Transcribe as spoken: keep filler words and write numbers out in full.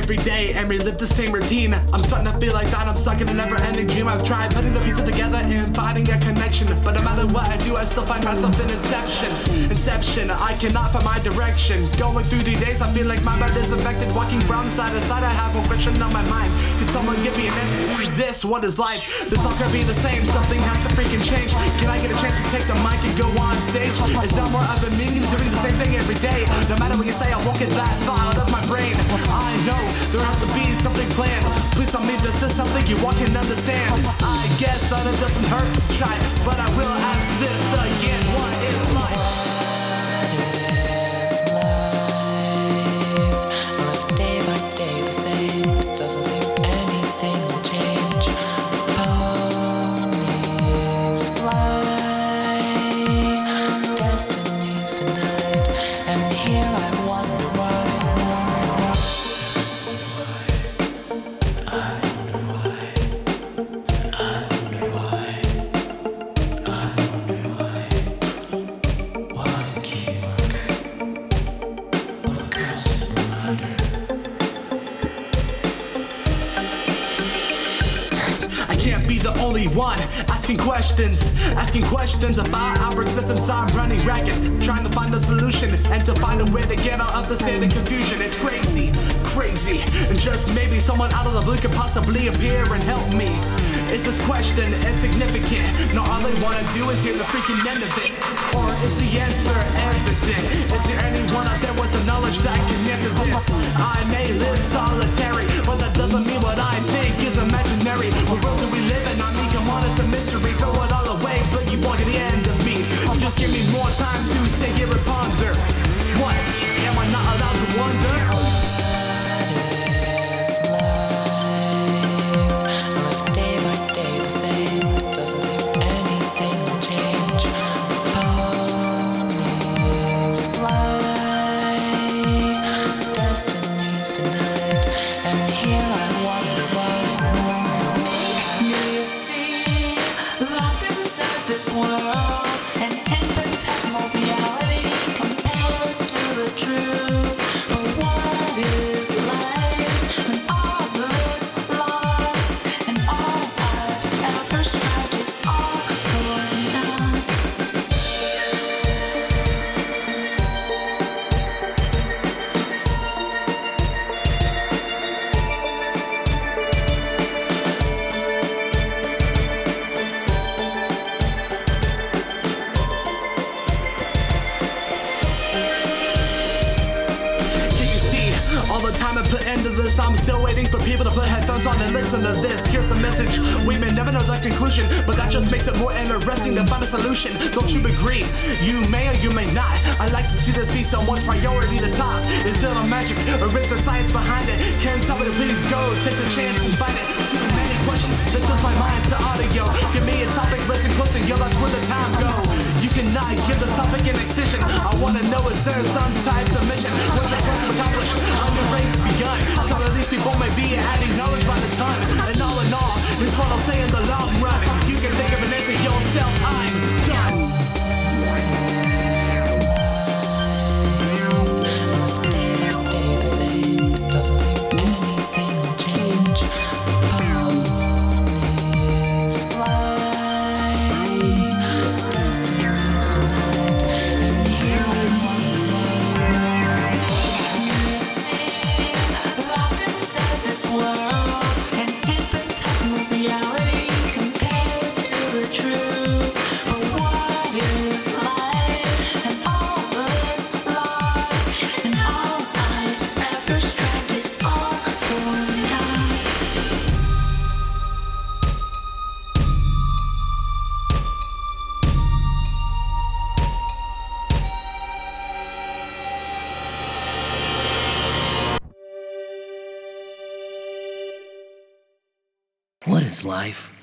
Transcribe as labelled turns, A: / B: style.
A: every day and relive the same routine. I'm starting to feel like that I'm stuck in a never-ending dream. I've tried putting the pieces together and finding a connection, but no matter what I do, I still find myself in inception. Inception, I cannot find my direction. Going through the days, I feel like my mind is infected. Walking from side to side, I have one question on my mind. Can someone give me an answer to this? What is life? This all could be the same. Something has to freaking change. Can I get a chance to take the mic and go on stage? Is there more of a meaning doing the same thing every day? No matter what you say, I won't get that thought out of my brain. I know there has to be something planned. Please tell me this is something you all can understand. I guess that it doesn't hurt to try, but I will ask this again. What is life? Can't be the only one asking questions, asking questions about our existence. I'm running ragged, trying to find a solution and to find a way to get out of the state of confusion. It's crazy, crazy, and just maybe someone out of the blue could possibly appear and help me. Is this question insignificant? No, all I wanna do is hear the freaking end of it. Or is the answer evident? Is there anyone out there with the knowledge that can answer this? I may live solitary, but that doesn't mean what I think is imaginary. What world do we live in? I mean, come on, it's a mystery. Throw it all away, but you walk at the end of me. You just give me more time to stay here and ponder. What? Am I not allowed to wonder?
B: This world, an infinitesimal reality compared to the truth. But what is life when all is lost and all I've ever strived is all for naught?
A: All the time I put into this, I'm still waiting for people to put headphones on and listen to this. Here's the message, we may never know the conclusion, but that just makes it more interesting to find a solution. Don't you agree? You may or you may not. I like to see this be someone's priority to top. Is it a magic or is there science behind it? Can somebody please go, take the chance and find it? Too many questions, this is my mind to audio. Give me a topic, listen close and yo, that's where the time go. You cannot give the topic an excision. I wanna know, is there some type of mission? What's the quest accomplished? The race begun. Some of these people may be adding knowledge by the ton. And all in all, is what I'll say in the long run. You can think of an answer yourself, I'm done.
C: What is life?